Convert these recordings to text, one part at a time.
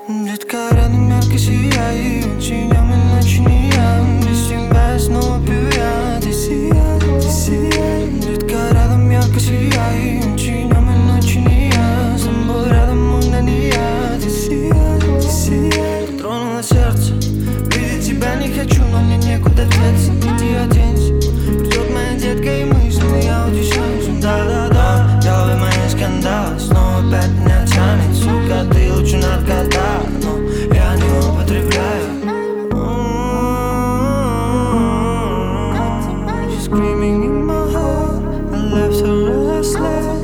Детка, рядом ярко сияй, очень очень я. Без тебя я снова пью я. Ты сияй, ты сияй. Детка, рядом ярко сияй, очень очень я. С тобой рядом можно не я. Ты сияй, ты сияй. Ты тронула сердце, видеть тебя не хочу, но мне некуда деться. Иди оденься, придет моя детка и мысленно я утешаюсь. Да-да-да, головы мои скандалы, снова опять меня тянет. Сука, ты лучше наркота, но я не употребляю. She's screaming in my heart, I left her restless.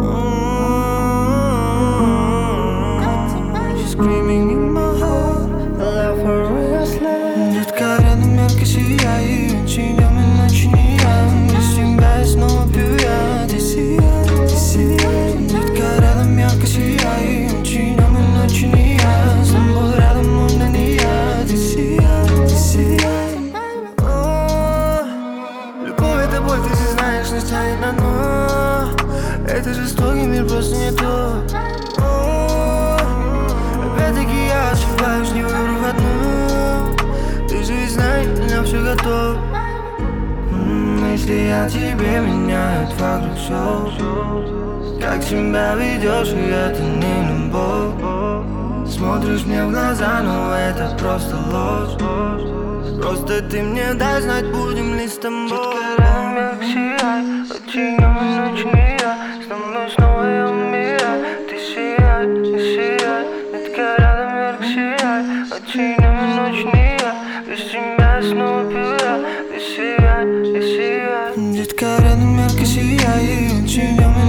She's screaming in my heart, I left her restless. Детка, рядом ярко сияй, очень очень я. Без тебя я снова пью я. Ты сияй, ты сияй. Детка, рядом ярко сияй, очень очень я. С тобой рядом можно не я. Ты сияй, ты сияй. Любовь это боль, ты же знаешь, нас тянет на дно. Это жестокий мир, просто не то. Опять-таки я ошибаюсь, не выбрав одну. Ты же ведь знаешь, у меня все готово. Если я тебе меняю вокруг все. Как себя ведешь, и это не любовь. Смотришь мне в глаза, но это просто ложь. Просто ты мне дай знать, будем ли с тобой. Детка, рядом ярко сияй, очень очень я. С тобой снова я умираю. Ты сияй, ты сияй. Детка, рядом ярко сияй, очень очень я. Без тебя я снова пью я. Ты сияй, ты сияй. Детка, рядом ярко сияй, очень